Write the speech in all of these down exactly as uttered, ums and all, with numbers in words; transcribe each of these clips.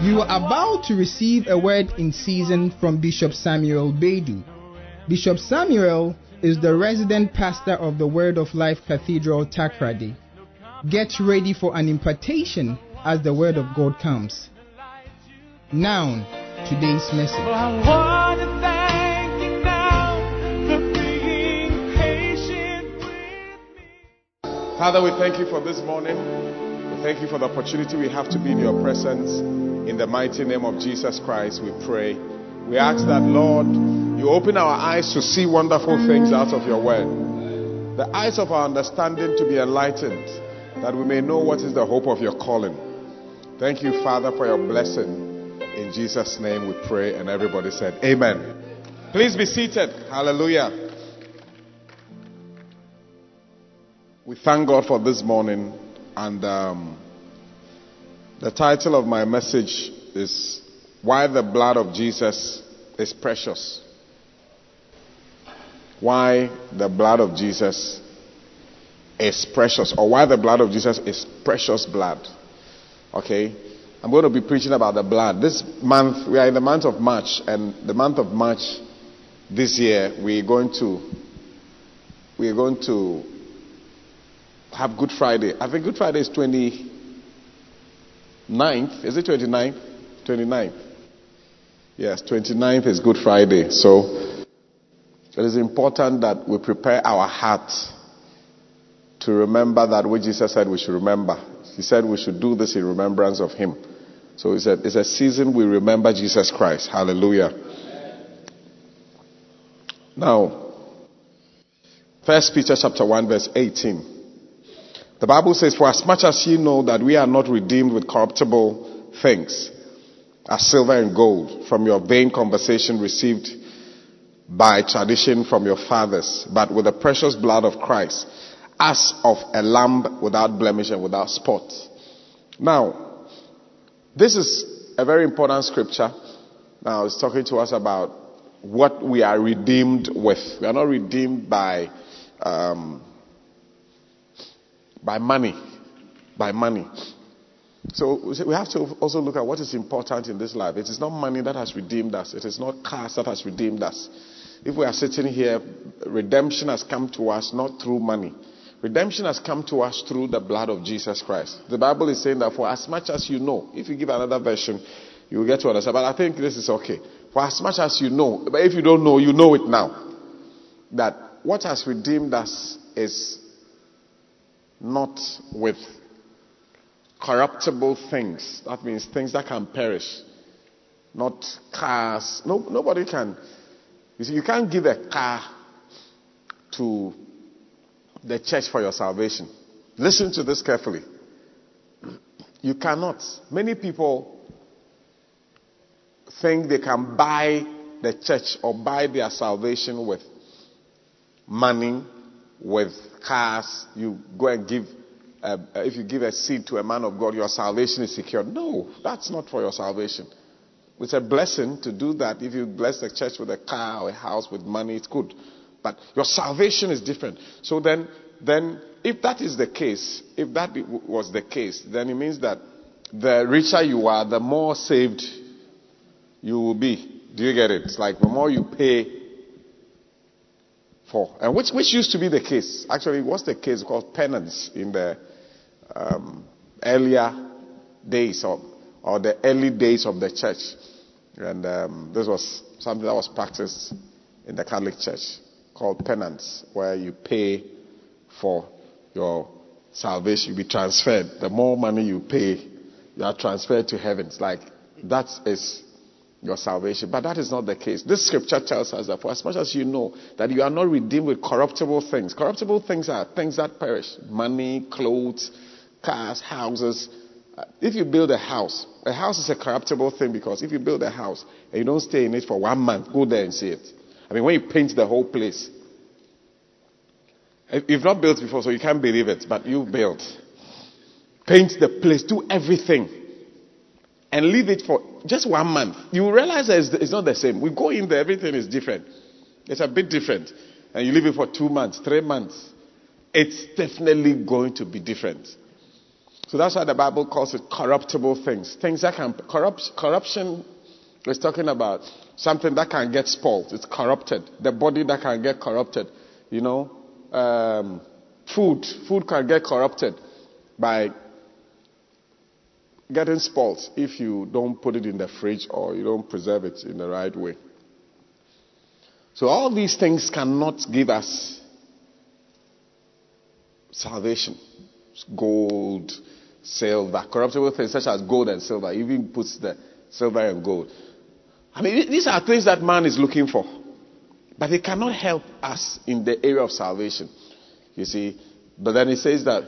You are about to receive a word in season from Bishop Samuel Beidou. Bishop Samuel is the resident pastor of the Word of Life Cathedral, Takoradi. Get ready for an impartation as the Word of God comes. Now, today's message. Oh, I want to thank you now for being patient with me. Father, we thank you for this morning. We thank you for the opportunity we have to be in your presence. In the mighty name of Jesus Christ, we pray. We ask that, Lord, you open our eyes to see wonderful things out of your word. The eyes of our understanding to be enlightened, that we may know what is the hope of your calling. Thank you, Father, for your blessing. In Jesus' name we pray, and everybody said, Amen. Please be seated. Hallelujah. We thank God for this morning, and um, the title of my message is Why the Blood of Jesus is Precious. Why the blood of Jesus is precious, or why the blood of Jesus is precious blood. Okay, I'm going to be preaching about the blood. This month, we are in the month of March, and the month of March this year, we're going to we're going to have Good Friday. I think Good Friday is twenty-ninth. Is it twenty-ninth? twenty-ninth. Yes, twenty-ninth is Good Friday. So it is important that we prepare our hearts to remember that which Jesus said we should remember. He said we should do this in remembrance of him. So it's a, it's a season we remember Jesus Christ. Hallelujah. Now, First Peter chapter one verse eighteen. The Bible says, for as much as ye know that we are not redeemed with corruptible things, as silver and gold, from your vain conversation received by tradition from your fathers, but with the precious blood of Christ, as of a lamb without blemish and without spot. Now, this is a very important scripture. Now, it's talking to us about what we are redeemed with. We are not redeemed by um, by money, by money. So we have to also look at what is important in this life. It is not money that has redeemed us. It is not cars that has redeemed us. If we are sitting here, redemption has come to us not through money. Redemption has come to us through the blood of Jesus Christ. The Bible is saying that for as much as you know, if you give another version, you will get to understand. But I think this is okay. For as much as you know, but if you don't know, you know it now. That what has redeemed us is not with corruptible things. That means things that can perish. Not cars. No, nobody can. You see, you can't give a car to the church for your salvation. Listen to this carefully. You cannot. Many people think they can buy the church or buy their salvation with money, with cars. You go and give, uh, if you give a seed to a man of God, your salvation is secured. No, that's not for your salvation. It's a blessing to do that. If you bless the church with a car or a house with money, it's good. But your salvation is different. So then, then if that is the case, if that was the case, then it means that the richer you are, the more saved you will be. Do you get it? It's like the more you pay for. And which, which used to be the case. Actually, what's the case called penance in the um, earlier days of, or the early days of the church. And um, this was something that was practiced in the Catholic Church called penance, where you pay for your salvation. You be transferred. The more money you pay, you are transferred to heaven. It's like that is your salvation. But that is not the case. This scripture tells us that for as much as you know that you are not redeemed with corruptible things. Corruptible things are things that perish. Money, clothes, cars, houses. If you build a house, a house is a corruptible thing, because if you build a house and you don't stay in it for one month, go there and see it. I mean, when you paint the whole place, you've not built before, so you can't believe it, but you built. Paint the place, do everything, and leave it for just one month. You will realize that it's not the same. We go in there, everything is different. It's a bit different. And you leave it for two months, three months. It's definitely going to be different. So that's why the Bible calls it corruptible things. Things that can, corrupt, corruption is talking about something that can get spoiled. It's corrupted. The body that can get corrupted. You know, um, food. Food can get corrupted by getting spoiled if you don't put it in the fridge or you don't preserve it in the right way. So all these things cannot give us salvation. Gold, silver, corruptible things such as gold and silver. He even puts the silver and gold. I mean, these are things that man is looking for. But it cannot help us in the area of salvation. You see. But then it says that,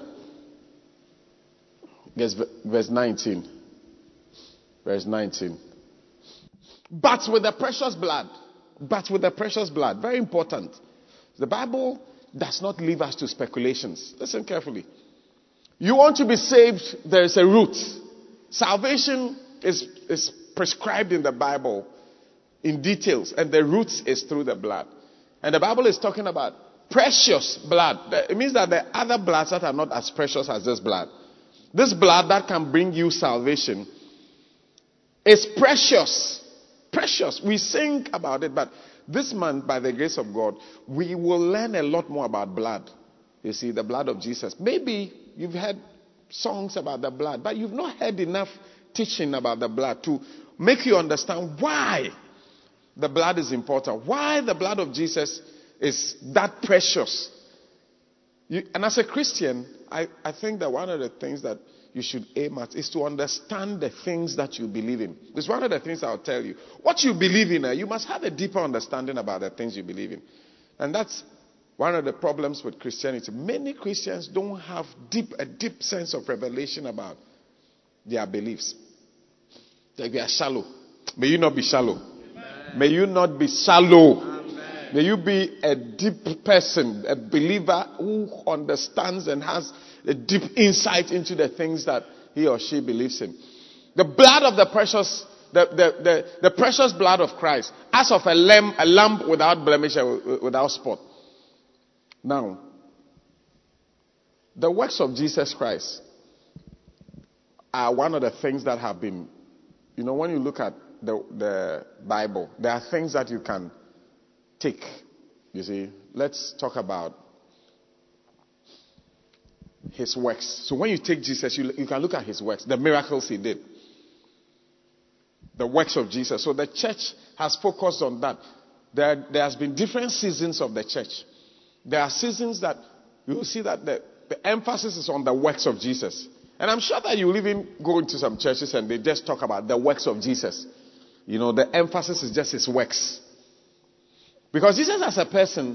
guess verse nineteen. Verse nineteen. But with the precious blood. But with the precious blood. Very important. The Bible does not leave us to speculations. Listen carefully. You want to be saved, there is a route. Salvation is, is prescribed in the Bible in details, and the route is through the blood. And the Bible is talking about precious blood. It means that there are other bloods that are not as precious as this blood. This blood that can bring you salvation is precious. Precious. We sing about it, but this month, by the grace of God, we will learn a lot more about blood. You see, the blood of Jesus. Maybe you've heard songs about the blood, but you've not heard enough teaching about the blood to make you understand why the blood is important. Why the blood of Jesus is that precious. You, and as a Christian, I, I think that one of the things that you should aim at is to understand the things that you believe in. It's one of the things I'll tell you. What you believe in, you must have a deeper understanding about the things you believe in. And that's one of the problems with Christianity. Many Christians don't have deep a deep sense of revelation about their beliefs. They are shallow. May you not be shallow. Amen. May you not be shallow. Amen. May you be a deep person, a believer who understands and has a deep insight into the things that he or she believes in. The blood of the precious, the, the, the, the precious blood of Christ, as of a lamb, a lamb without blemish, without spot. Now, the works of Jesus Christ are one of the things that have been, you know, when you look at the, the Bible, there are things that you can take. You see, let's talk about his works. So when you take Jesus, you, you can look at his works, the miracles he did, the works of Jesus. So the church has focused on that. There, there has been different seasons of the church. There are seasons that you will see that the, the emphasis is on the works of Jesus. And I'm sure that you will even go into some churches and they just talk about the works of Jesus. You know, the emphasis is just his works. Because Jesus as a person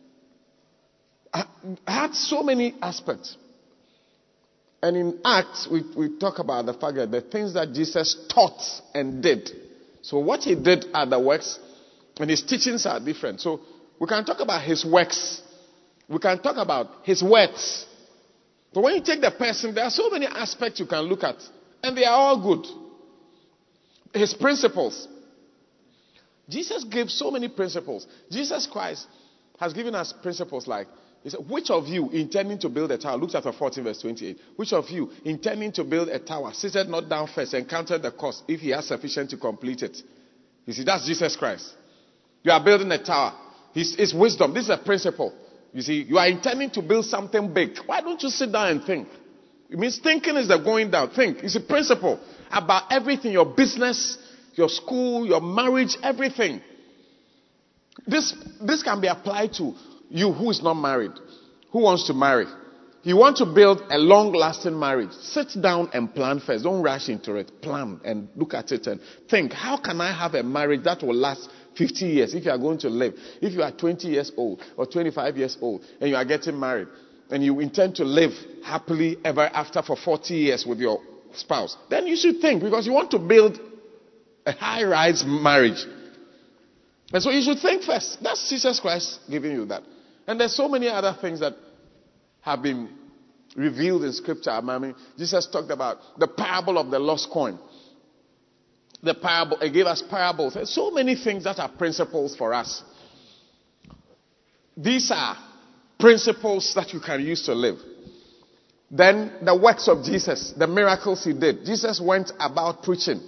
had so many aspects. And in Acts, we, we talk about the fact that the things that Jesus taught and did. So what he did are the works, and his teachings are different. So we can talk about his works. We can talk about his words. But when you take the person, there are so many aspects you can look at. And they are all good. His principles. Jesus gave so many principles. Jesus Christ has given us principles like, he said, which of you intending to build a tower, Luke chapter fourteen verse twenty-eight, which of you intending to build a tower, seated not down first and counted the cost if he has sufficient to complete it? You see, that's Jesus Christ. You are building a tower. His, his wisdom. This is a principle. You see, you are intending to build something big. Why don't you sit down and think? It means thinking is the going down. Think. It's a principle about everything, your business, your school, your marriage, everything. This, this can be applied to you who is not married, who wants to marry. You want to build a long-lasting marriage. Sit down and plan first. Don't rush into it. Plan and look at it and think, how can I have a marriage that will last fifty years if you are going to live? If you are twenty years old or twenty-five years old and you are getting married and you intend to live happily ever after for forty years with your spouse, then you should think, because you want to build a high-rise marriage. And so you should think first. That's Jesus Christ giving you that. And there's so many other things that have been revealed in Scripture. I mean, Jesus talked about the parable of the lost coin. The parable, he gave us parables. There's so many things that are principles for us. These are principles that you can use to live. Then the works of Jesus, the miracles he did. Jesus went about preaching.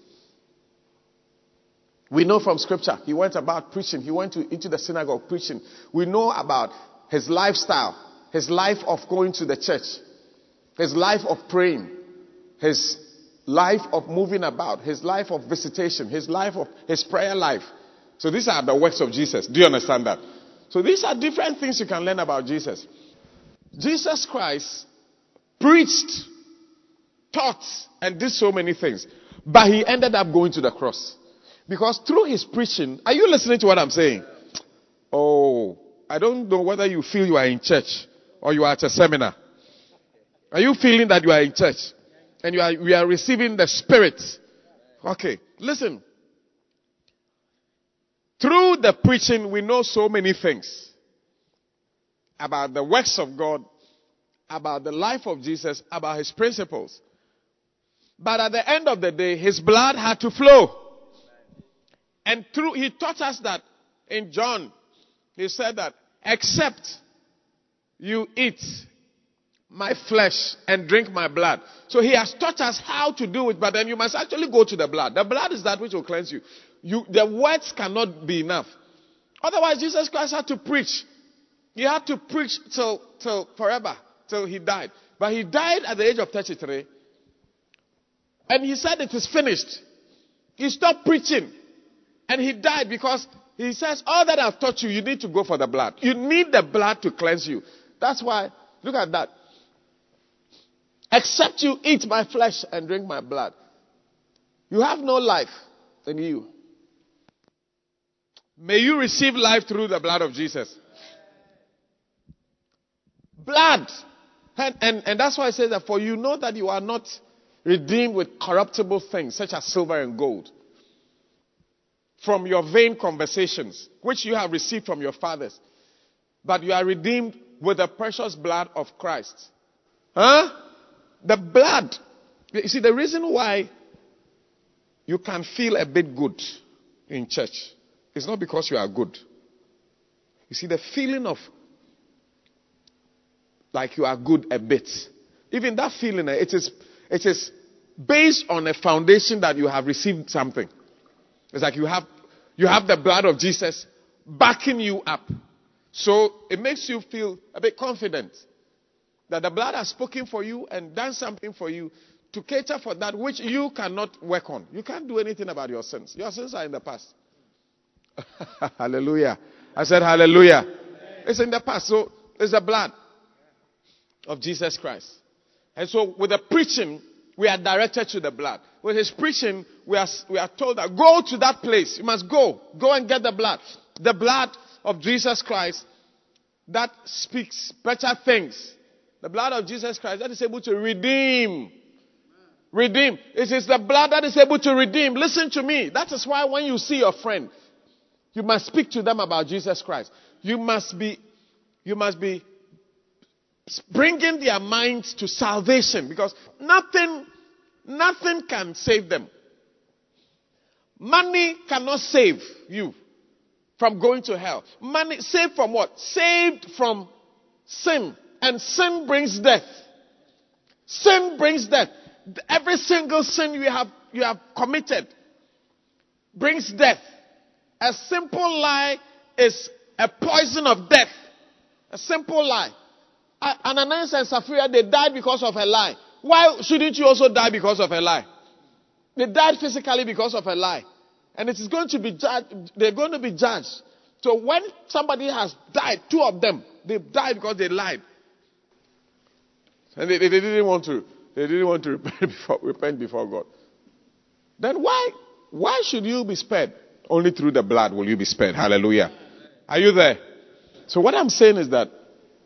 We know from scripture, he went about preaching. He went to, into the synagogue preaching. We know about his lifestyle, his life of going to the church, his life of praying, his life of moving about, his life of visitation, his life of his prayer life. So these are the works of Jesus. Do you understand that? So these are different things you can learn about Jesus. Jesus Christ preached, taught, and did so many things. But he ended up going to the cross. Because through his preaching, are you listening to what I'm saying? Oh, I don't know whether you feel you are in church or you are at a seminar. Are you feeling that you are in church and you are, we are receiving the Spirit? Okay, listen. Through the preaching, we know so many things about the works of God, about the life of Jesus, about his principles. But at the end of the day, his blood had to flow. And through, he taught us that in John, he said that, except you eat my flesh and drink my blood. So he has taught us how to do it, but then you must actually go to the blood. The blood is that which will cleanse you. You, the words cannot be enough. Otherwise, Jesus Christ had to preach. He had to preach till, till forever, till he died. But he died at the age of thirty-three. And he said it is finished. He stopped preaching. And he died because he says, all that I've taught you, you need to go for the blood. You need the blood to cleanse you. That's why, look at that. Except you eat my flesh and drink my blood, you have no life in you. May you receive life through the blood of Jesus. Blood. And, and, and that's why I say that, for you know that you are not redeemed with corruptible things such as silver and gold, from your vain conversations, which you have received from your fathers. But you are redeemed with the precious blood of Christ. Huh? The blood. You see, the reason why you can feel a bit good in church is not because you are good. You see, the feeling of like you are good a bit, even that feeling, it is, it is based on a foundation that you have received something. It's like you have, you have the blood of Jesus backing you up. So it makes you feel a bit confident that the blood has spoken for you and done something for you to cater for that which you cannot work on. You can't do anything about your sins. Your sins are in the past. Hallelujah. I said hallelujah. It's in the past. So it's the blood of Jesus Christ. And so with the preaching, we are directed to the blood. With his preaching, we are, we are told that go to that place. You must go. Go and get the blood. The blood of Jesus Christ that speaks better things. The blood of Jesus Christ that is able to redeem. Redeem. It is the blood that is able to redeem. Listen to me. That is why when you see your friend, you must speak to them about Jesus Christ. You must be, you must be bringing their minds to salvation, because nothing, nothing can save them. Money cannot save you from going to hell. Money, saved from what? Saved from sin. And sin brings death. Sin brings death. Every single sin you have, you have committed brings death. A simple lie is a poison of death. A simple lie. Ananias and Sapphira, they died because of a lie. Why shouldn't you also die because of a lie? They died physically because of a lie. And it is going to be judged, they're going to be judged. So when somebody has died, two of them, they died because they lied. And they, they, they didn't want to, they didn't want to repent before, repent before God. Then why, why should you be spared? Only through the blood will you be spared. Hallelujah. Are you there? So what I'm saying is that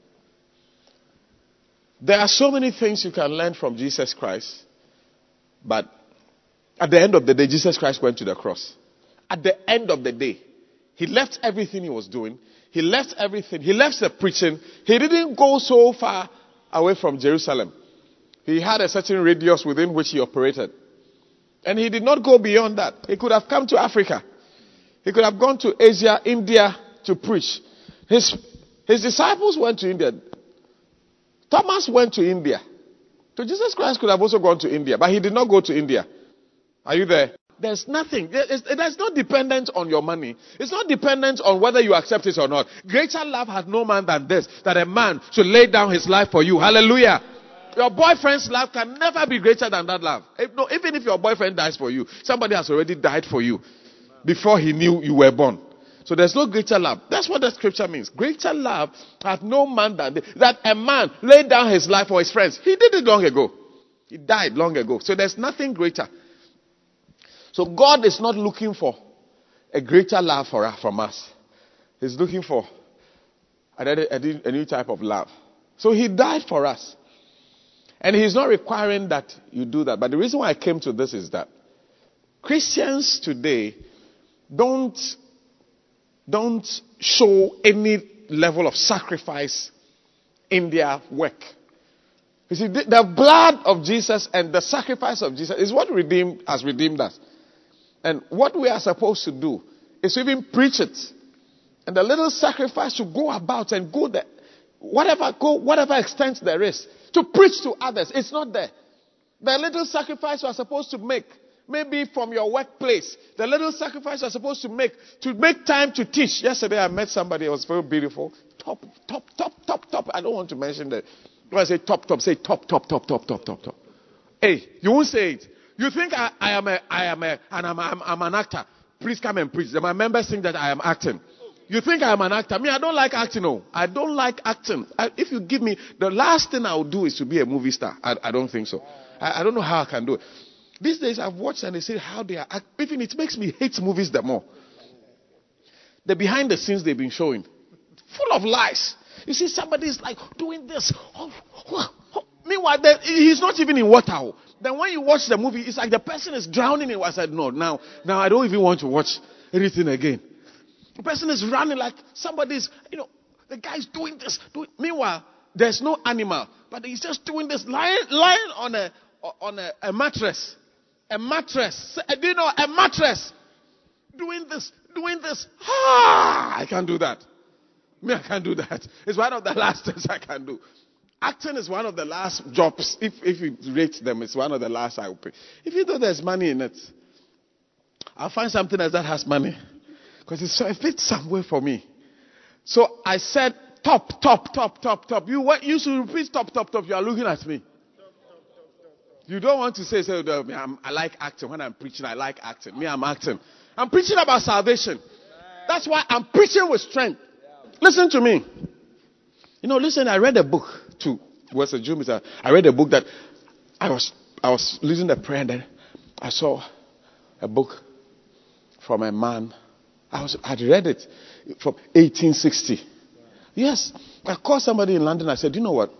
there are so many things you can learn from Jesus Christ. But at the end of the day, Jesus Christ went to the cross. At the end of the day, he left everything he was doing. He left everything. He left the preaching. He didn't go so far away from Jerusalem. He had a certain radius within which he operated. And he did not go beyond that. He could have come to Africa. He could have gone to Asia, India to preach. His, his disciples went to India. Thomas went to India. So Jesus Christ could have also gone to India, but he did not go to India. Are you there? There's nothing. It's, it's not dependent on your money. It's not dependent on whether you accept it or not. Greater love has no man than this, that a man should lay down his life for you. Hallelujah. Your boyfriend's love can never be greater than that love. If, no, even if your boyfriend dies for you, somebody has already died for you before he knew you were born. So there's no greater love. That's what the scripture means. Greater love hath no man than this, that a man laid down his life for his friends. He did it long ago. He died long ago. So there's nothing greater. So God is not looking for a greater love for us, from us. He's looking for a, a, a new type of love. So he died for us. And he's not requiring that you do that. But the reason why I came to this is that Christians today don't, don't show any level of sacrifice in their work. You see, the, the blood of Jesus and the sacrifice of Jesus is what redeemed, has redeemed us. And what we are supposed to do is to even preach it. And the little sacrifice to go about and go there, whatever, go, whatever extent there is, to preach to others. It's not there. The little sacrifice you are supposed to make, maybe from your workplace, the little sacrifice you are supposed to make, to make time to teach. Yesterday I met somebody, it was very beautiful. Top, top, top, top, top. I don't want to mention that. When I say top, top, say top, top, top, top, top, top, top. Hey, you won't say it. You think I, I am a, I am a, and I'm, I'm, I'm an actor. Please come and preach. My members think that I am acting. You think I am an actor? Me, I don't like acting. No, I don't like acting. I, if you give me, the last thing I will do is to be a movie star. I, I don't think so. I, I don't know how I can do it. These days I've watched and they say how they are act. Even it makes me hate movies the more. The behind the scenes they've been showing, full of lies. You see, somebody is like doing this. Oh, oh, oh. Meanwhile, he's not even in water. Then when you watch the movie, it's like the person is drowning in water. I said, no, now, now I don't even want to watch anything again. The person is running like somebody's, you know, the guy's doing this. Doing, meanwhile, there's no animal, but he's just doing this, lying, lying on a on a, a mattress, a mattress. Do you know a mattress? Doing this, doing this. Ah, I can't do that. Me, I can't do that. It's one of the last things I can do. Acting is one of the last jobs. If if you rate them, it's one of the last I will pay. If you know there's money in it, I'll find something else that has money. Because it's, it fits somewhere for me. So I said, top, top, top, top, top. You what you should repeat top, top, top. You are looking at me. You don't want to say, say I'm, I like acting. When I'm preaching, I like acting. Me, I'm acting. I'm preaching about salvation. That's why I'm preaching with strength. Listen to me. You know, listen, I read a book to West June. I read a book that I was I was listening to prayer and then I saw a book from a man. I was I'd read it from eighteen sixty. Yes. I called somebody in London. I said, you know what?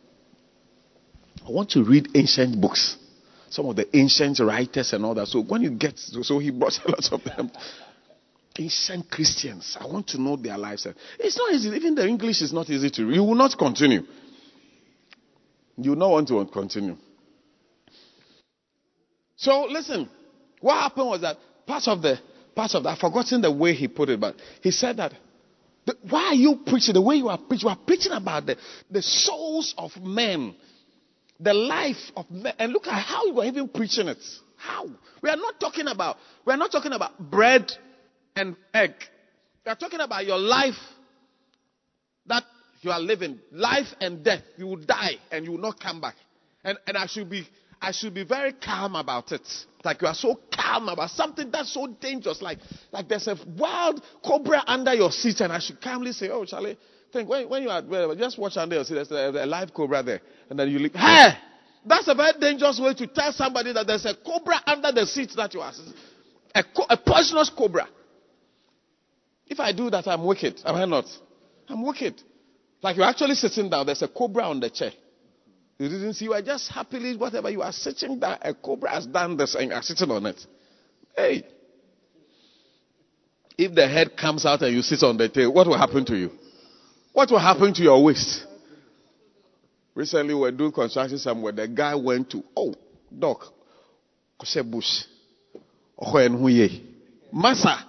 I want to read ancient books. Some of the ancient writers and all that. So when you get so he brought a lot of them. Ancient Christians. I want to know their lives. It's not easy. Even the English is not easy to read. You will not continue. You will not want to continue. So listen. What happened was that part of the part of that, I've forgotten the way he put it, but he said that the, why are you preaching the way you are preaching? You are preaching about the, the souls of men, the life of men, and look at how you are even preaching it. How? We are not talking about we are not talking about bread and egg. We are talking about your life that you are living, life and death. You will die and you will not come back. And and I should be I should be very calm about it. Like you are so calm about something that's so dangerous. Like like there's a wild cobra under your seat, and I should calmly say, "Oh, Charlie, think when when you are well, just watch under your seat. There's a, a live cobra there, and then you leave. Hey, that's a very dangerous way to tell somebody that there's a cobra under the seat that you are. A, a poisonous cobra. If I do that, I'm wicked. Am I not? I'm wicked. Like you're actually sitting down, there's a cobra on the chair. You didn't see, you are just happily, whatever, you are sitting down, a cobra has done this and you are sitting on it. Hey. If the head comes out and you sit on the tail, what will happen to you? What will happen to your waist? Recently, we were doing construction somewhere. The guy went to, oh, doc, Koshe Bush. Massa.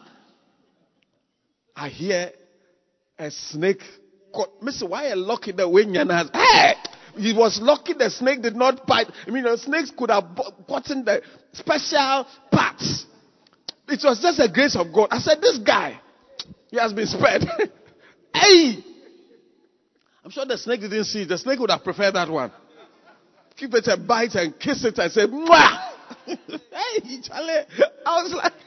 I hear a snake. Mister Why are you locking the way? Hey! He was lucky the snake did not bite. I mean, the snakes could have gotten the special parts. It was just a grace of God. I said, this guy, he has been spared. Hey! I'm sure the snake didn't see it. The snake would have preferred that one. Give it a bite and kiss it and say, mwah! Hey, Charlie. I was like,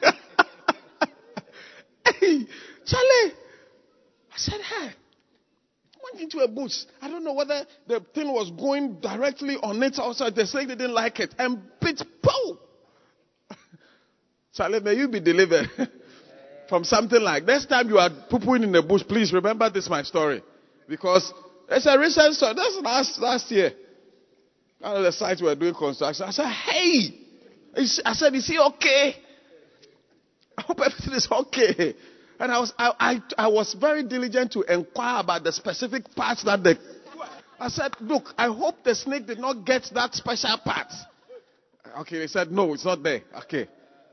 hey, Charlie. I said, hey. Went into a bush. I don't know whether the thing was going directly on it or so. The snake didn't like it. And bit, pow! Charlie, may you be delivered from something like next time you are poo-pooing in the bush, please remember this my story. Because it's a recent story. That's last last year. Out of the site we were doing construction. I said, hey! I said, is he okay? I hope everything is okay. And I was I, I, I was very diligent to inquire about the specific parts that the... I said, look, I hope the snake did not get that special part. Okay, they said, no, it's not there. Okay.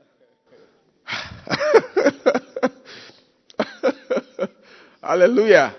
Hallelujah.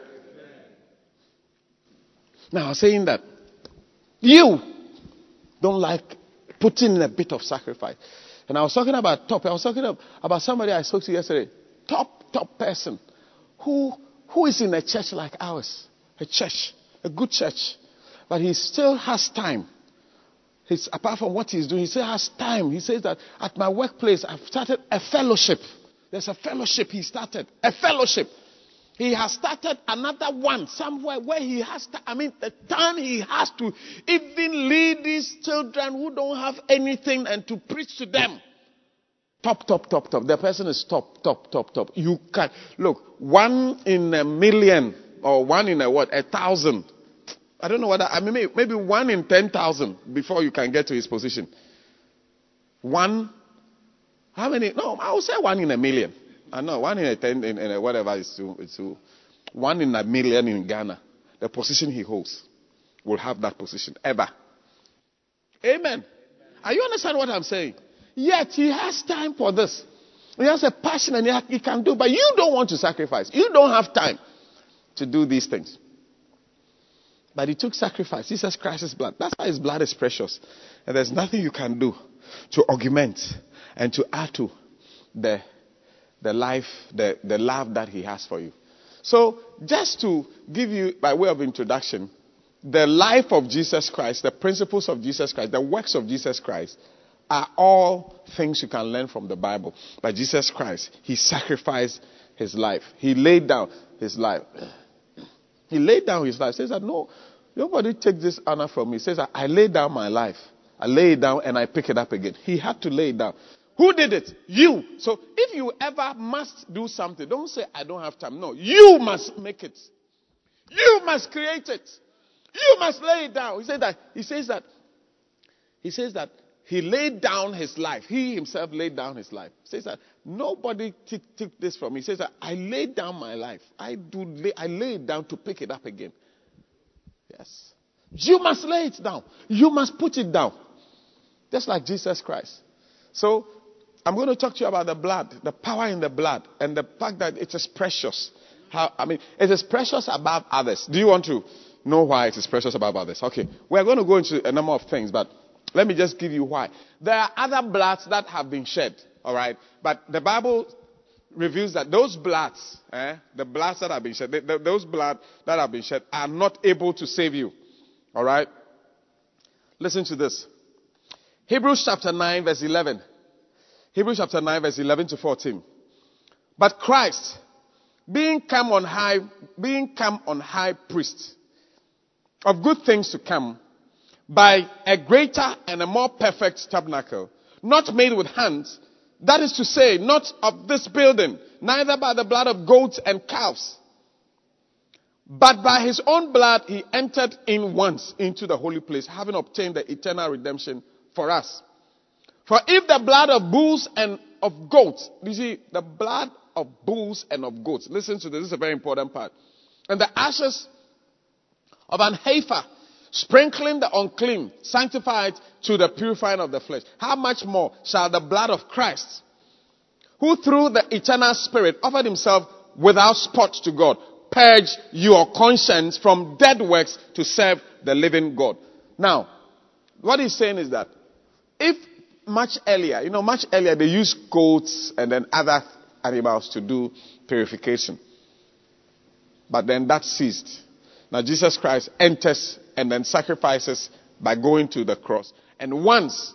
Now, I was saying that you don't like putting in a bit of sacrifice. And I was talking about top. I was talking about somebody I spoke to yesterday. Top, top person who who is in a church like ours. A church, a good church. But he still has time. He's, apart from what he's doing, he still has time. He says that at my workplace, I've started a fellowship. There's a fellowship he started. A fellowship. He has started another one somewhere where he has to, I mean, the time he has to even lead these children who don't have anything and to preach to them. Top, top, top, top. The person is top, top, top, top. You can, look, one in a million or one in a what? A thousand. I don't know whether, I mean, maybe, maybe one in ten thousand before you can get to his position. One, how many? No, I would say one in a million. I know, one in a ten, in, in a whatever is too, it's too, one in a million in Ghana. The position he holds will have that position ever. Amen. Are you understand what I'm saying? Yet he has time for this. He has a passion and he, ha- he can do, but you don't want to sacrifice. You don't have time to do these things. But he took sacrifice. Jesus Christ's blood. That's why his blood is precious. And there's nothing you can do to augment and to add to the the life, the, the love that he has for you. So, just to give you, by way of introduction, the life of Jesus Christ, the principles of Jesus Christ, the works of Jesus Christ, are all things you can learn from the Bible. But Jesus Christ, he sacrificed his life. He laid down his life. He laid down his life. He says that, no, nobody take this honor from me. He says that I lay down my life. I lay it down and I pick it up again. He had to lay it down. Who did it? You. So if you ever must do something, don't say, I don't have time. No, you must make it. You must create it. You must lay it down. He said that, he says that, he says that he laid down his life. He himself laid down his life. He says that nobody took, took this from me. He says that I laid down my life. I do lay, I lay it down to pick it up again. Yes. You must lay it down. You must put it down. Just like Jesus Christ. So, I'm going to talk to you about the blood, the power in the blood, and the fact that it is precious. How, I mean, it is precious above others. Do you want to know why it is precious above others? Okay, we're going to go into a number of things, but let me just give you why. There are other bloods that have been shed, all right? But the Bible reveals that those bloods, eh, the bloods that have been shed, the, the, those blood that have been shed are not able to save you, all right? Listen to this. Hebrews chapter nine, verse eleven. Hebrews chapter nine, verse eleven to fourteen. But Christ, being come on high, being come on high priest of good things to come, by a greater and a more perfect tabernacle, not made with hands, that is to say, not of this building, neither by the blood of goats and calves, but by his own blood he entered in once into the holy place, having obtained the eternal redemption for us. For if the blood of bulls and of goats, you see, the blood of bulls and of goats, listen to this, this is a very important part, and the ashes of an heifer, sprinkling the unclean, sanctified to the purifying of the flesh, how much more shall the blood of Christ, who through the eternal Spirit offered himself without spot to God, purge your conscience from dead works to serve the living God. Now, what he's saying is that if much earlier, you know, much earlier they used goats and then other animals to do purification. But then that ceased. Now Jesus Christ enters and then sacrifices by going to the cross. And once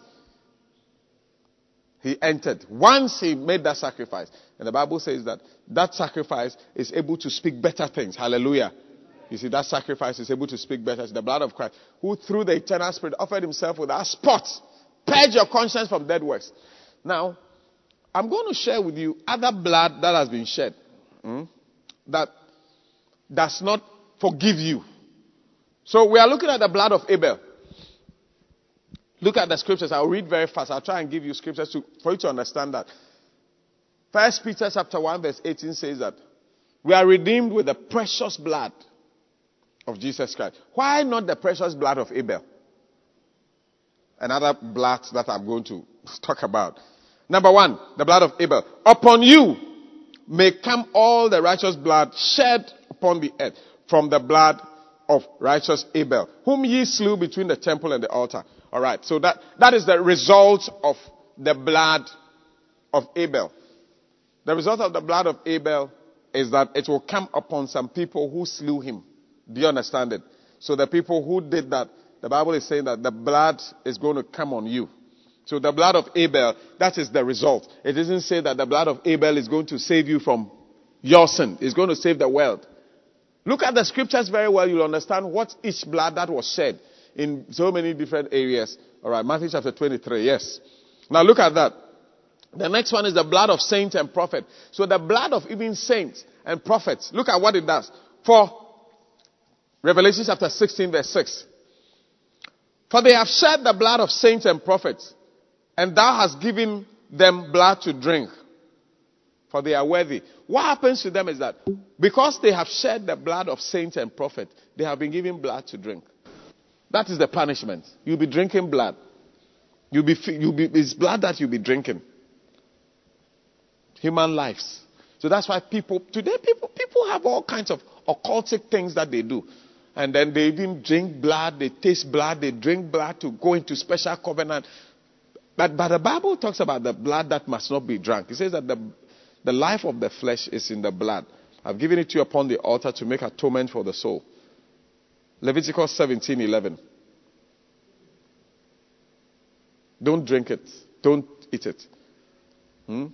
he entered, once he made that sacrifice, and the Bible says that that sacrifice is able to speak better things. Hallelujah. You see, that sacrifice is able to speak better. It's the blood of Christ, who through the eternal Spirit offered himself without spot. Purge your conscience from dead works. Now, I'm going to share with you other blood that has been shed hmm, that does not forgive you. So we are looking at the blood of Abel. Look at the scriptures. I'll read very fast. I'll try and give you scriptures to, for you to understand that. First Peter chapter one verse eighteen says that we are redeemed with the precious blood of Jesus Christ. Why not the precious blood of Abel? Another blood that I'm going to talk about. Number one, the blood of Abel. Upon you may come all the righteous blood shed upon the earth from the blood of righteous Abel, whom ye slew between the temple and the altar. All right, so that, that is the result of the blood of Abel. The result of the blood of Abel is that it will come upon some people who slew him. Do you understand it? So the people who did that, the Bible is saying that the blood is going to come on you. So the blood of Abel, that is the result. It doesn't say that the blood of Abel is going to save you from your sin. It's going to save the world. Look at the scriptures very well. You'll understand what each blood that was shed in so many different areas. All right, Matthew chapter twenty-three, yes. Now look at that. The next one is the blood of saints and prophets. So the blood of even saints and prophets. Look at what it does. For Revelation chapter sixteen verse six. For they have shed the blood of saints and prophets, and thou hast given them blood to drink, for they are worthy. What happens to them is that because they have shed the blood of saints and prophets, they have been given blood to drink. That is the punishment. You'll be drinking blood. You'll be, you'll be, it's blood that you'll be drinking. Human lives. So that's why people, today people, people have all kinds of occultic things that they do. And then they even drink blood, they taste blood, they drink blood to go into special covenant. But, but the Bible talks about the blood that must not be drunk. It says that the, the life of the flesh is in the blood. I've given it to you upon the altar to make atonement for the soul. Leviticus seventeen eleven. Don't drink it. Don't eat it. Hmm?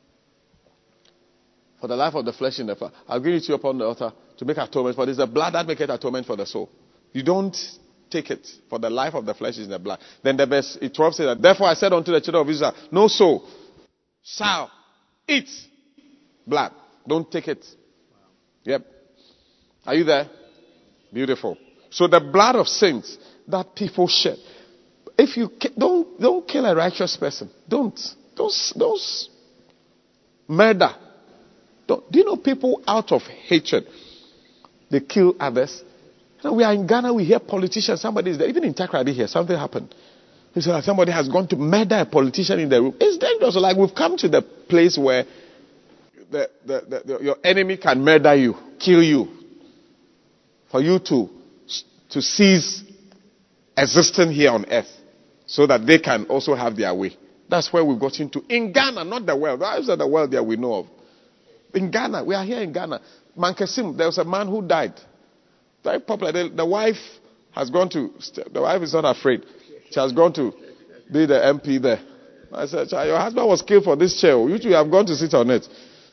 For the life of the flesh in the flesh. I'll give it to you upon the altar to make atonement. For this is the blood that maketh atonement for the soul. You don't take it. For the life of the flesh is in the blood. Then the verse twelve says that, therefore I said unto the children of Israel, no soul shall eat blood. Don't take it. Yep. Are you there? Beautiful. So the blood of saints that people shed. If you ki- don't don't kill a righteous person. Don't. Don't, don't murder. Don't, do you know people out of hatred, they kill others? You know, we are in Ghana, we hear politicians, somebody is there, even in Takrady here, something happened. He said like somebody has gone to murder a politician in the room. It's dangerous. Like we've come to the place where the, the, the, the, your enemy can murder you, kill you, for you to, to cease existing here on earth, so that they can also have their way. That's where we've got into. In Ghana, not the world. That is the world that we know of. In Ghana, we are here in Ghana. Mankasim, there was a man who died. Very popular. The, the wife has gone to, the wife is not afraid. She has gone to be the M P there. I said, your husband was killed for this chair. You two have gone to sit on it.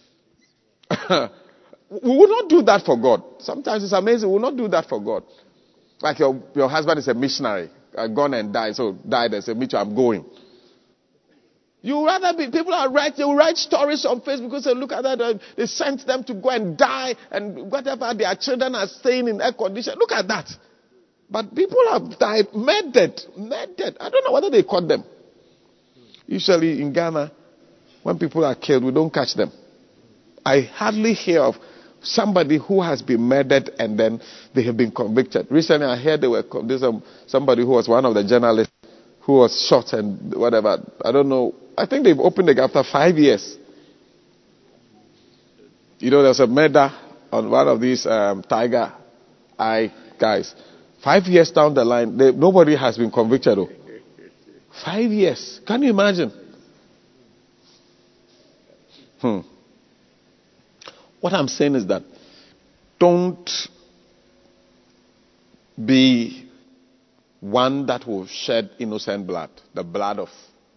We will not do that for God. Sometimes it's amazing. We will not do that for God. Like your, your husband is a missionary. Uh, gone and died. So died and said, me too, I'm going. You rather be, people are write, they will write stories on Facebook and say, look at that, uh, they sent them to go and die, and whatever, their children are staying in air condition. Look at that. But people have died, murdered, murdered. I don't know whether they caught them. Usually in Ghana, when people are killed, we don't catch them. I hardly hear of somebody who has been murdered and then they have been convicted. Recently I heard they were, there's um, somebody who was one of the journalists who was shot and whatever. I don't know. I think they've opened it after five years. You know, there's a murder on one of these um, Tiger Eye guys. Five years down the line, they, nobody has been convicted. Though. Five years. Can you imagine? Hmm. What I'm saying is that don't be one that will shed innocent blood, the blood of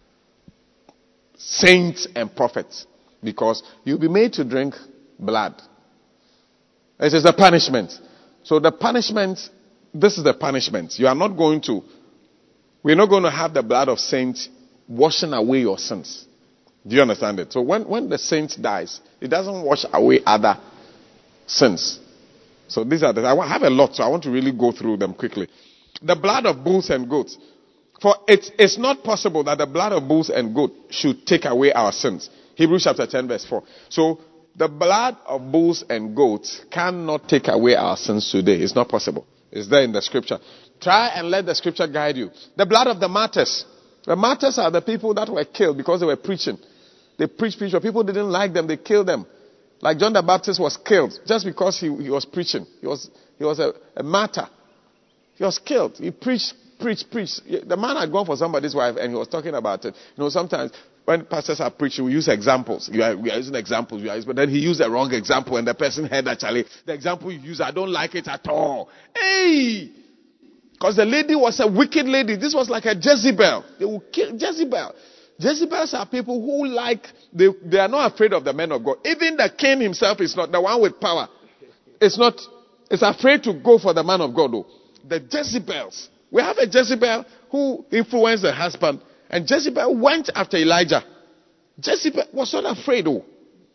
saints and prophets, because you'll be made to drink blood. It is the punishment. So the punishment, this is the punishment. You are not going to, we're not going to have the blood of saints washing away your sins. Do you understand it? So when, when the saint dies, it doesn't wash away other sins. So these are the, I have a lot, so I want to really go through them quickly. The blood of bulls and goats. For it is not possible that the blood of bulls and goats should take away our sins. Hebrews chapter ten verse four. So the blood of bulls and goats cannot take away our sins today. It's not possible. It's there in the scripture. Try and let the scripture guide you. The blood of the martyrs. The martyrs are the people that were killed because they were preaching. They preached, preached, but people didn't like them. They killed them. Like John the Baptist was killed just because he, he was preaching. He was, he was a, a martyr. He was killed. He preached, preached, preached. The man had gone for somebody's wife and he was talking about it. You know, sometimes when pastors are preaching, we use examples. We are, we are using examples. We are using, but then he used the wrong example and the person heard actually, the example you use, I don't like it at all. Hey! Because the lady was a wicked lady. This was like a Jezebel. They will kill Jezebel. Jezebels are people who like, they, they are not afraid of the men of God. Even the king himself is not, the one with power. It's not, it's afraid to go for the man of God though. The Jezebels. We have a Jezebel who influenced the husband. And Jezebel went after Elijah. Jezebel was not afraid though.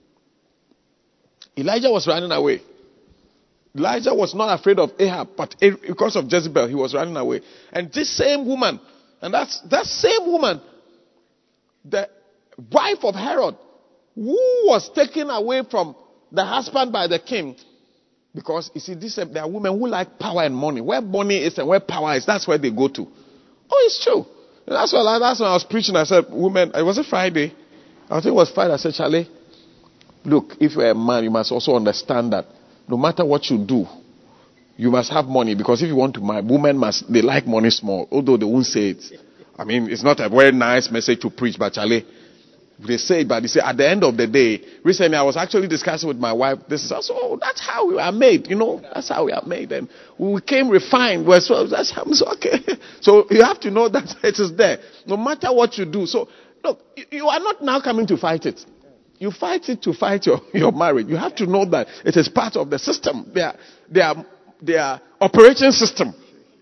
Elijah was running away. Elijah was not afraid of Ahab, but because of Jezebel, he was running away. And this same woman, and that's that same woman, the wife of Herod, who was taken away from the husband by the king, because you see, this, there are women who like power and money. Where money is and where power is, that's where they go to. Oh, it's true. And that's why that's when I was preaching. I said, women, it was a Friday. I think it was Friday. I said, Charlie, look, if you're a man, you must also understand that no matter what you do, you must have money, because if you want to marry, women must, they like money small, although they won't say it. I mean, it's not a very nice message to preach, but Charlie, they say it, but they say at the end of the day, recently I was actually discussing with my wife, this is also, oh, that's how we are made, you know, that's how we are made. And we came refined, well, so that's how it's okay. So you have to know that it is there, no matter what you do. So, look, you are not now coming to fight it. You fight it to fight your, your marriage. You have to know that it is part of the system, their, their, their operating system.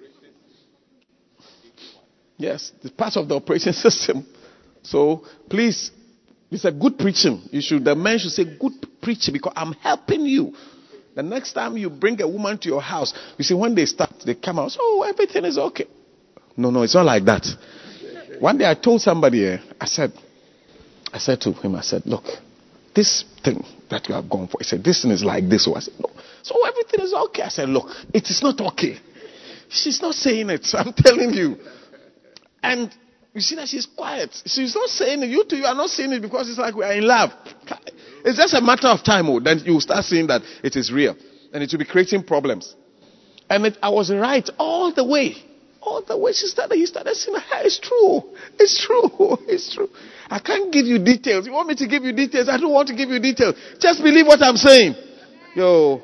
Yes, it's part of the operating system. So, please, it's a good preaching. You should, the man should say, good preaching, because I'm helping you. The next time you bring a woman to your house, you see, when they start, they come out, oh, everything is okay. No, no, it's not like that. One day I told somebody, uh, I said, I said to him, I said, look, this thing that you have gone for, he said, this thing is like this. So I said, no. So everything is okay. I said, look, it is not okay. She's not saying it, so I'm telling you. And you see that she's quiet. She's not saying it. You two, you are not saying it because it's like we are in love. It's just a matter of time. Oh, then you will start seeing that it is real. And it will be creating problems. And it, I was right all the way. All the way. She started, he started saying, hey, it's true. It's true. It's true. I can't give you details. You want me to give you details? I don't want to give you details. Just believe what I'm saying. Yo.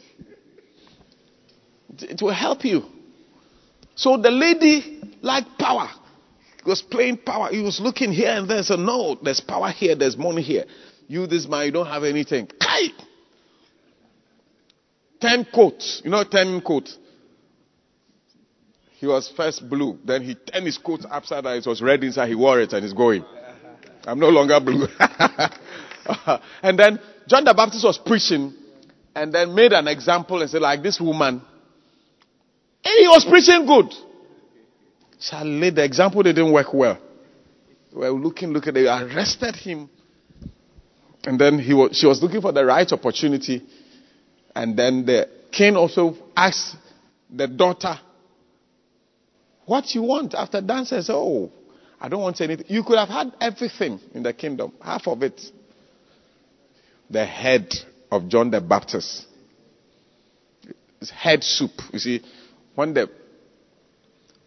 It will help you. So the lady liked power. He was playing power. He was looking here and there. So no, there's power here. There's money here. You, this man, you don't have anything. Kai! Ten coats. You know ten coats. He was first blue. Then he turned his coat upside down. It was red inside. He wore it and he's going. I'm no longer blue. And then John the Baptist was preaching and then made an example and said, like this woman. And he was preaching good. Charlie, the example didn't work well. They were looking, looking, they arrested him. And then he was, she was looking for the right opportunity. And then the king also asked the daughter, what you want? After Dan says, oh, I don't want anything. You could have had everything in the kingdom, half of it. The head of John the Baptist. It's head soup. You see, when the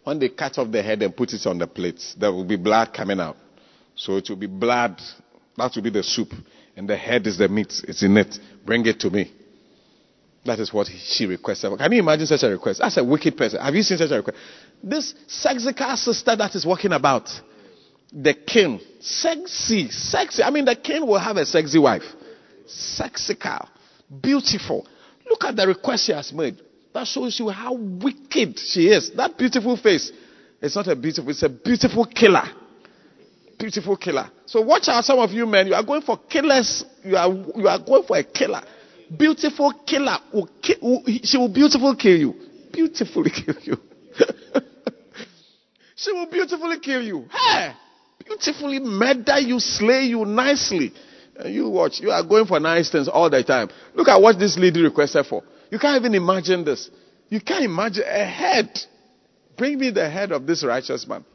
When they cut off the head and put it on the plates, there will be blood coming out. So it will be blood. That will be the soup. And the head is the meat. It's in it. Bring it to me. That is what she requested. Can you imagine such a request? That's a wicked person. Have you seen such a request? This sexical sister that is walking about. The king. Sexy. Sexy. I mean, the king will have a sexy wife. Sexical. Beautiful. Look at the request she has made. That shows you how wicked she is. That beautiful face. It's not a beautiful, it's a beautiful killer. Beautiful killer. So watch out, some of you men, you are going for killers. You are you are going for a killer. Beautiful killer. Will ki- will, she will beautifully kill you. Beautifully kill you. She will beautifully kill you. Hey! Beautifully murder you, slay you nicely. And you watch. You are going for nice things all the time. Look at what this lady requested for. You can't even imagine this. You can't imagine a head. Bring me the head of this righteous man.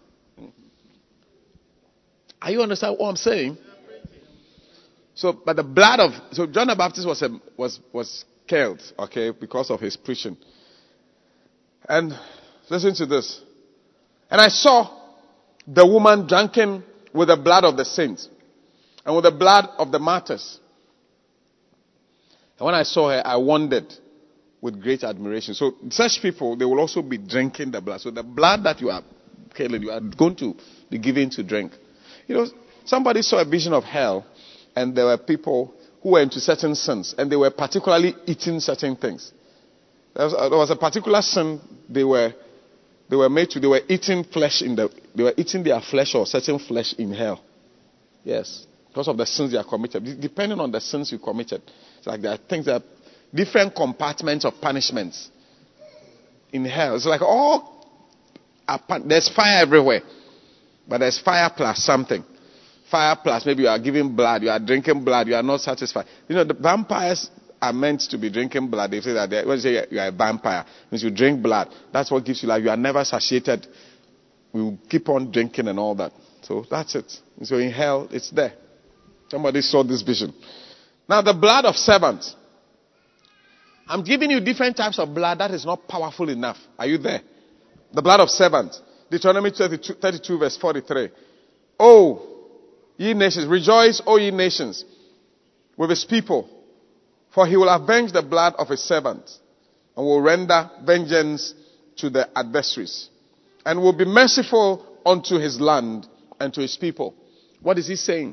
Are you understand what I'm saying? So, but the blood of so John the Baptist was a, was was killed, okay, because of his preaching. And listen to this. And I saw the woman drunken with the blood of the saints and with the blood of the martyrs. And when I saw her, I wondered with great admiration. So such people, they will also be drinking the blood. So the blood that you are killing, you are going to be given to drink. You know, somebody saw a vision of hell, and there were people who were into certain sins, and they were particularly eating certain things. There was, there was a particular sin they were they were made to. They were eating flesh in the. They were eating their flesh or certain flesh in hell. Yes, because of the sins they are committed. Depending on the sins you committed, it's like there are things that. Different compartments of punishments in hell. It's like all, there's fire everywhere. But there's fire plus something. Fire plus maybe you are giving blood, you are drinking blood, you are not satisfied. You know, the vampires are meant to be drinking blood. They say that they, when you say you are a vampire, it means you drink blood. That's what gives you life. You are never satiated. We will keep on drinking and all that. So that's it. And so in hell, it's there. Somebody saw this vision. Now the blood of servants. I'm giving you different types of blood that is not powerful enough. Are you there? The blood of servants. Deuteronomy thirty-two, thirty-two verse forty-three. Oh, ye nations, rejoice, O ye nations, with his people, for he will avenge the blood of his servants, and will render vengeance to the adversaries, and will be merciful unto his land and to his people. What is he saying?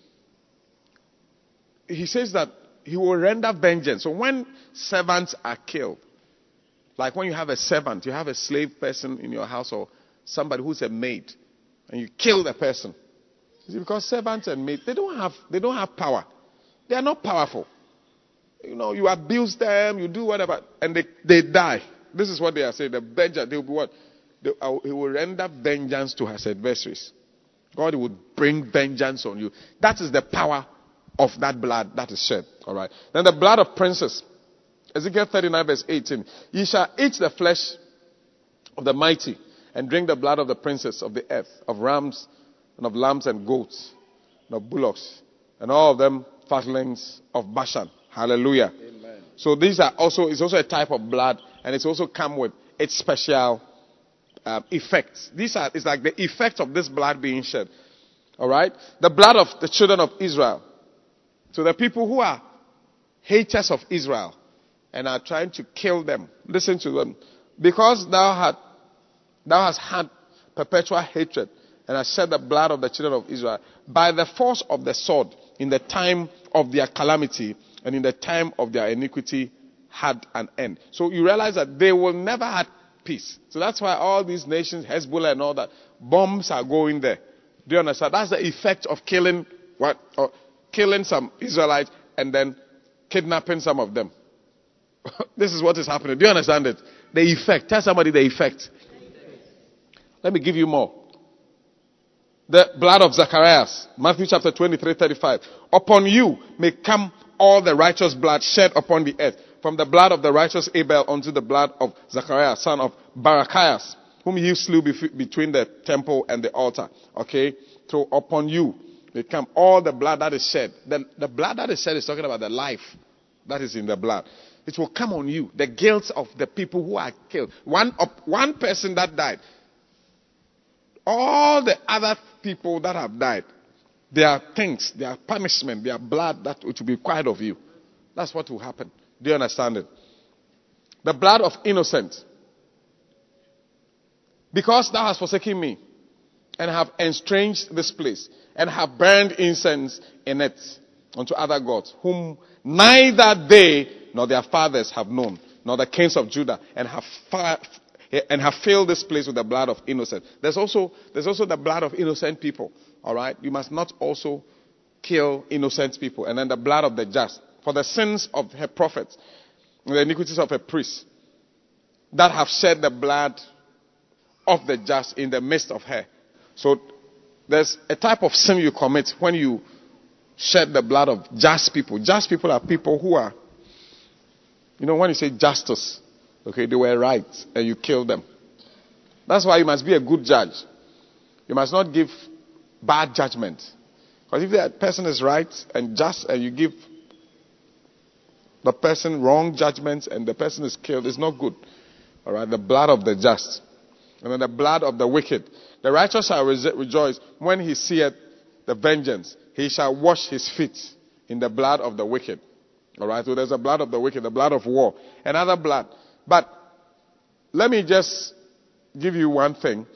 He says that he will render vengeance. So when servants are killed, like when you have a servant, you have a slave person in your house or somebody who's a maid, and you kill the person. See, because servants and maids, they don't have they don't have power. They are not powerful. You know, you abuse them, you do whatever, and they, they die. This is what they are saying. The vengeance, they will be what? They, uh, he will render vengeance to his adversaries. God will bring vengeance on you. That is the power of that blood that is shed. All right. Then the blood of princes. Ezekiel thirty-nine verse eighteen. Ye shall eat the flesh of the mighty and drink the blood of the princes of the earth, of rams and of lambs and goats and of bullocks and all of them fatlings of Bashan. Hallelujah. Amen. So these are also, it's also a type of blood, and it's also come with its special um, effects. These are, it's like the effect of this blood being shed. All right. The blood of the children of Israel. So the people who are haters of Israel and are trying to kill them, listen to them. Because thou had, thou hast had perpetual hatred and hast shed the blood of the children of Israel by the force of the sword in the time of their calamity and in the time of their iniquity had an end. So you realize that they will never have peace. So that's why all these nations, Hezbollah and all that, bombs are going there. Do you understand? That's the effect of killing what? Or killing some Israelites and then kidnapping some of them. This is what is happening. Do you understand it? The effect. Tell somebody the effect. Let me give you more. The blood of Zacharias. Matthew chapter twenty-three, thirty-five. Upon you may come all the righteous blood shed upon the earth. From the blood of the righteous Abel unto the blood of Zacharias, son of Barachias, whom you slew bef- between the temple and the altar. Okay? So upon you may come all the blood that is shed. The, the blood that is shed is talking about the life that is in the blood. It will come on you. The guilt of the people who are killed. One, one person that died. all the other people that have died, their things, their punishment, their blood, that which will be required of you. That's what will happen. Do you understand it? The blood of innocent. Because thou hast forsaken me, and have estranged this place, and have burned incense in it unto other gods, whom neither they nor their fathers have known, nor the kings of Judah, and have fi- and have filled this place with the blood of innocent. There's also there's also the blood of innocent people. All right, you must not also kill innocent people, and then the blood of the just, for the sins of her prophets, and the iniquities of her priests, that have shed the blood of the just in the midst of her. So there's a type of sin you commit when you shed the blood of just people. Just people are people who are, you know, when you say justice, okay, they were right and you kill them. That's why you must be a good judge. You must not give bad judgment. Because if the person is right and just and you give the person wrong judgments and the person is killed, it's not good. All right, the blood of the just. And then the blood of the wicked. The righteous shall rejoice when he seeth the vengeance. He shall wash his feet in the blood of the wicked. All right, so there's the blood of the wicked, the blood of war, another blood. But let me just give you one thing.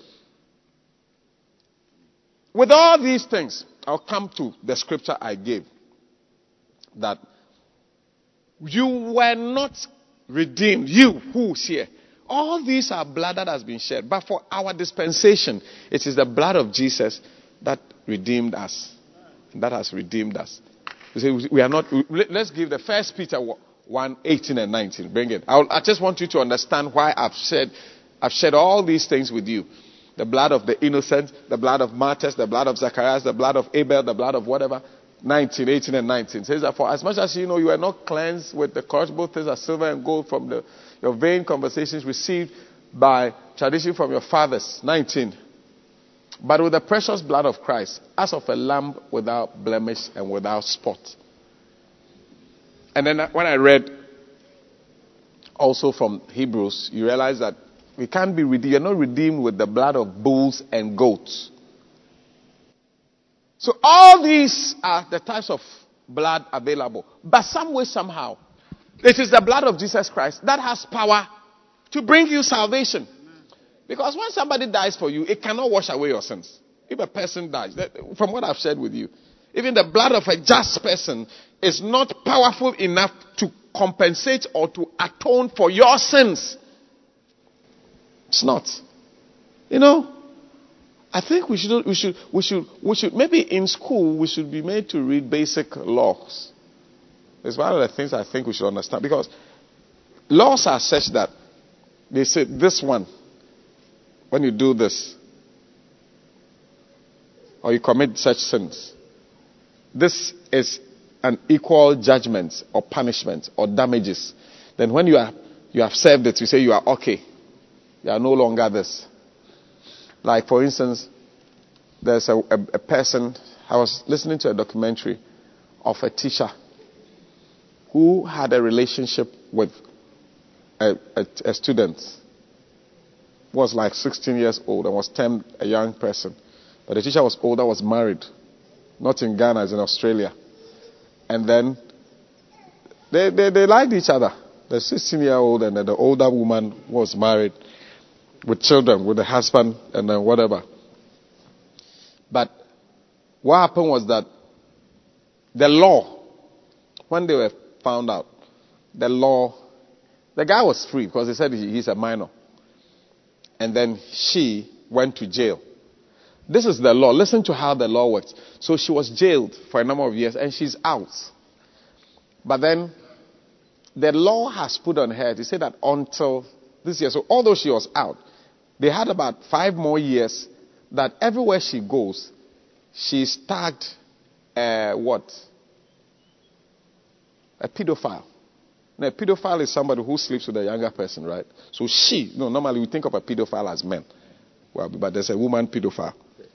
With all these things, I'll come to the scripture I gave. That you were not redeemed. You who's here. All these are blood that has been shed. But for our dispensation, it is the blood of Jesus that redeemed us. That has redeemed us. You see, we are not. Let's give the First Peter one, eighteen and nineteen. Bring it. I'll, I just want you to understand why I've said, I've shared all these things with you. The blood of the innocent, the blood of martyrs, the blood of Zacharias, the blood of Abel, the blood of whatever. nineteen, eighteen and nineteen. It says that for as much as you know you are not cleansed with the corruptible things as silver and gold from the, your vain conversations received by tradition from your fathers. nineteen. But with the precious blood of Christ, as of a lamb without blemish and without spot. And then when I read also from Hebrews, you realize that we can't be redeemed. You're not redeemed with the blood of bulls and goats. So all these are the types of blood available. But some way, somehow, it is the blood of Jesus Christ that has power to bring you salvation. Because when somebody dies for you, it cannot wash away your sins. If a person dies, from what I've shared with you, even the blood of a just person is not powerful enough to compensate or to atone for your sins. It's not. You know, I think we should, we should, we should, we should, maybe in school we should be made to read basic laws. It's one of the things I think we should understand, because laws are such that they say this one, when you do this, or you commit such sins, this is an equal judgment or punishment or damages. Then when you are you have served it, you say you are okay. You are no longer this. Like, for instance, there's a, a, a person, I was listening to a documentary of a teacher who had a relationship with a, a, a student who was like sixteen years old and was termed a young person. But the teacher was older, was married. Not in Ghana, as in Australia. And then they, they, they liked each other. The sixteen-year-old and then the older woman was married with children, with the husband and then whatever. But what happened was that the law, when they were found out, the law, the guy was free because they said he, he's a minor. And then she went to jail. This is the law. Listen to how the law works. So she was jailed for a number of years and she's out. But then the law has put on her, they say that until this year, so although she was out, they had about five more years that everywhere she goes, she's tagged uh, what? A pedophile. Now, a pedophile is somebody who sleeps with a younger person, right? So she, no, normally we think of a pedophile as men. Well, but there's a woman pedophile.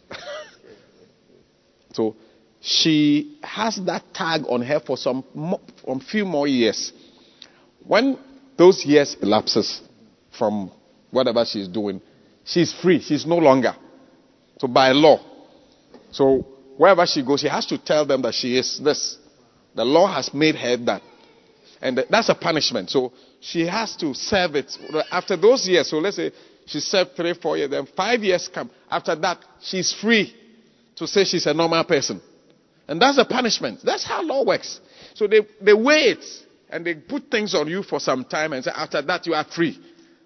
So she has that tag on her for some from few more years. When those years elapses from whatever she's doing, she's free. She's no longer. So by law. So wherever she goes, she has to tell them that she is this. The law has made her that. And that's a punishment. So she has to serve it. After those years, so let's say she served three, four years, then five years come. After that, she's free to say she's a normal person. And that's a punishment. That's how law works. So they, they wait and they put things on you for some time and say, after that, you are free.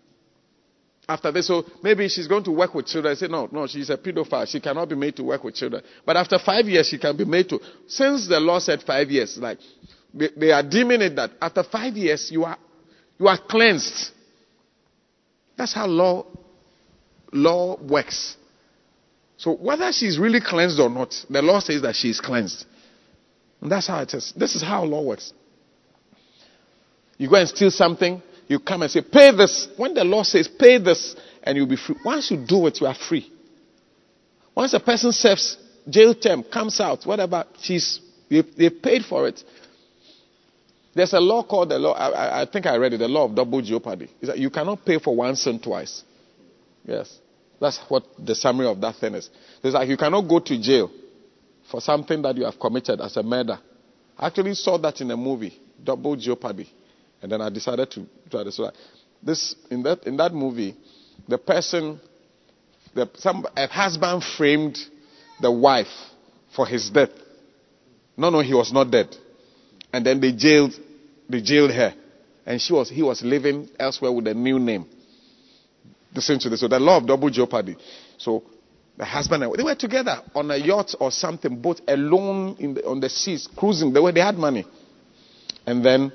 After this, so maybe she's going to work with children. I say, no, no, she's a pedophile. She cannot be made to work with children. But after five years, she can be made to. Since the law said five years, like they, they are deeming it that after five years, you are you are cleansed. That's how law law works. So whether she's really cleansed or not, the law says that she is cleansed. And that's how it is. This is how law works. You go and steal something. You come and say, pay this. When the law says, pay this, and you'll be free. Once you do it, you are free. Once a person serves jail term, comes out, whatever, she's, they, they paid for it. There's a law called the law, I, I think I read it, the law of double jeopardy. It's that you cannot pay for one sin twice. Yes. That's what the summary of that thing is. It's like you cannot go to jail for something that you have committed as a murder. I actually saw that in a movie, Double Jeopardy. And then I decided to try this. So this in that in that movie, the person, the some a husband framed the wife for his death. No, no, he was not dead. And then they jailed, they jailed her, and she was he was living elsewhere with a new name. Listen to this. So the law of double jeopardy. So the husband and they were together on a yacht or something, both alone in the, on the seas, cruising. They were they had money, and then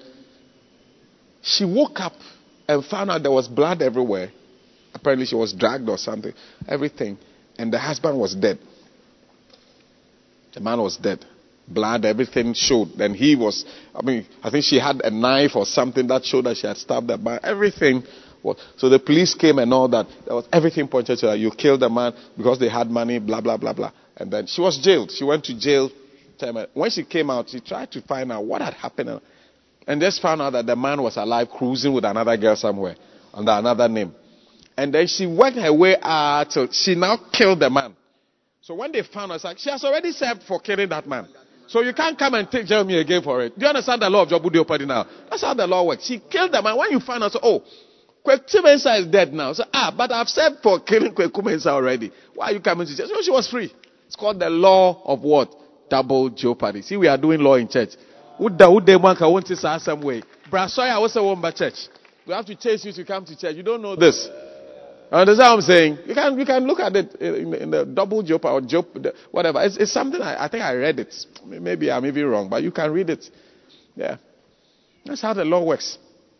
she woke up and found out there was blood everywhere. Apparently she was dragged or something. Everything. And the husband was dead. The man was dead. Blood, everything showed. Then he was, I mean, I think she had a knife or something that showed that she had stabbed the man. Everything. Was, so the police came and all that. There was everything pointed to her. You killed the man because they had money, blah, blah, blah, blah. And then she was jailed. She went to jail. When she came out, she tried to find out what had happened. And just found out that the man was alive cruising with another girl somewhere under another name. And then she worked her way out till she now killed the man. So when they found her, it's like, she has already served for killing that man. So you can't come and take jail me again for it. Do you understand the law of Jobu Diopadi now? That's how the law works. She killed the man. When you find out, so, oh, Kweku Mensah is dead now. So, ah, but I've served for killing Kweku Mensah already. Why are you coming to church? So she was free. It's called the law of what? Double jeopardy. See, we are doing law in church. Uda ude mwanka won't say some way. Brasoya was a womba church. We have to chase you to come to church. You don't know this. Understand what I'm saying? You can you can look at it in, in the double job or job whatever. It's, it's something I, I think I read it. Maybe I'm even wrong, but you can read it. Yeah, that's how the law works.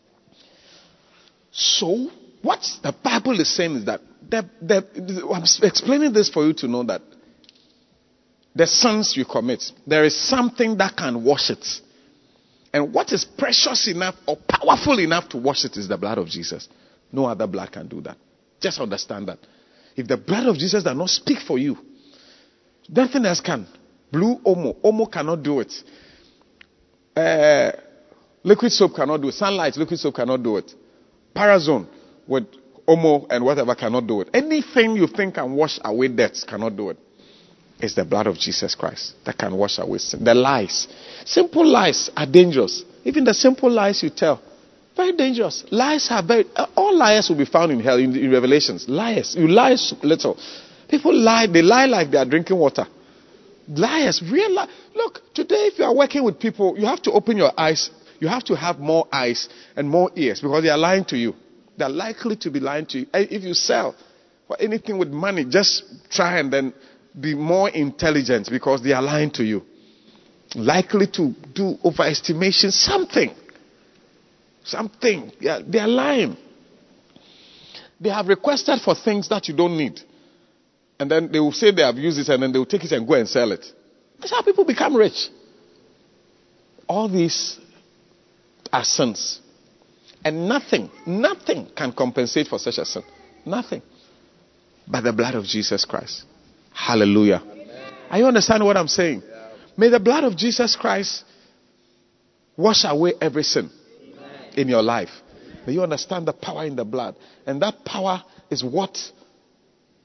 So what the Bible is saying is that the, the, I'm explaining this for you to know that the sins you commit, there is something that can wash it. And what is precious enough or powerful enough to wash it is the blood of Jesus. No other blood can do that. Just understand that. If the blood of Jesus does not speak for you, nothing else can. Blue Omo. Omo cannot do it. Uh, liquid soap cannot do it. Sunlight, liquid soap cannot do it. Parazone with Omo and whatever cannot do it. Anything you think can wash away debts cannot do it. It's the blood of Jesus Christ that can wash away sin. The lies. Simple lies are dangerous. Even the simple lies you tell. Very dangerous. Lies are very... All liars will be found in hell, in, in Revelations. Liars. You lie little. People lie. They lie like they are drinking water. Liars. Real lie. Look, today if you are working with people, you have to open your eyes. You have to have more eyes and more ears because they are lying to you. They are likely to be lying to you. If you sell for anything with money, just try and then be more intelligent because they are lying to you. Likely to do overestimation, something. Something. Yeah, they are lying. They have requested for things that you don't need. And then they will say they have used it and then they will take it and go and sell it. That's how people become rich. All these are sins. And nothing, nothing can compensate for such a sin. Nothing. But the blood of Jesus Christ. Hallelujah. Amen. Are you understanding what I'm saying? Yeah. May the blood of Jesus Christ wash away every sin Amen. In your life. May you understand the power in the blood. And that power is what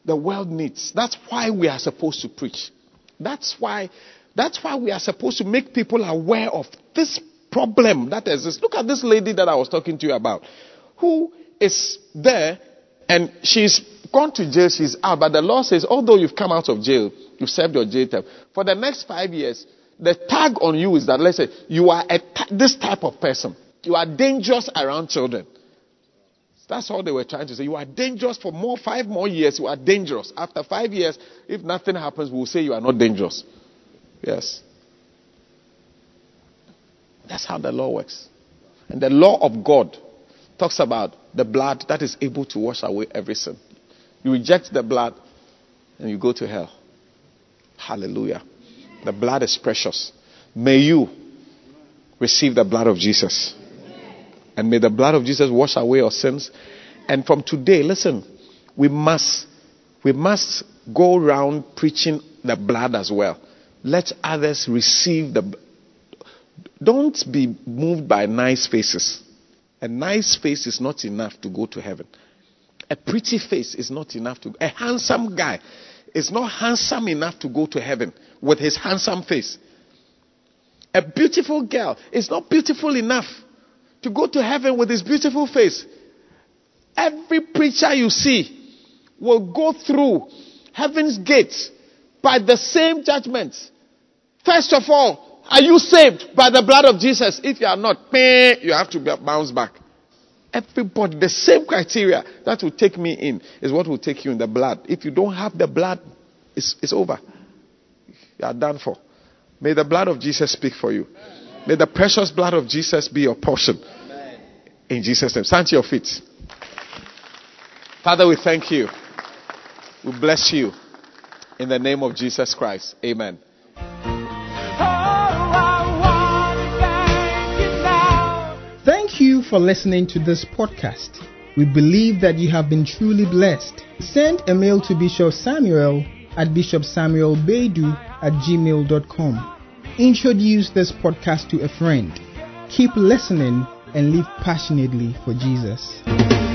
the world needs. That's why we are supposed to preach. That's why, that's why we are supposed to make people aware of this problem that exists. Look at this lady that I was talking to you about, who is there and she's gone to jail, she's out, but the law says, although you've come out of jail, you've served your jail term, for the next five years, the tag on you is that, let's say, you are a t- this type of person. You are dangerous around children. That's all they were trying to say. You are dangerous for more, five more years. You are dangerous. After five years, if nothing happens, we'll say you are not dangerous. Yes. That's how the law works. And the law of God talks about the blood that is able to wash away every sin. You reject the blood and you go to hell. Hallelujah. The blood is precious. May you receive the blood of Jesus. And may the blood of Jesus wash away your sins. And from today, listen, we must, we must go around preaching the blood as well. Let others receive the blood. Don't be moved by nice faces. A nice face is not enough to go to heaven. A pretty face is not enough to. A handsome guy is not handsome enough to go to heaven with his handsome face. A beautiful girl is not beautiful enough to go to heaven with his beautiful face. Every preacher you see will go through heaven's gates by the same judgment. First of all, are you saved by the blood of Jesus? If you are not, you have to bounce back. Everybody, the same criteria that will take me in is what will take you in the blood. If you don't have the blood, it's, it's over. You are done for. May the blood of Jesus speak for you. May the precious blood of Jesus be your portion. In Jesus' name. Stand to your feet. Father, we thank you. We bless you. In the name of Jesus Christ. Amen. Thank you for listening to this podcast. We believe that you have been truly blessed. Send a mail to Bishop Samuel at bishop samuel bedu at gmail dot com. Introduce this podcast to a friend. Keep listening and live passionately for Jesus.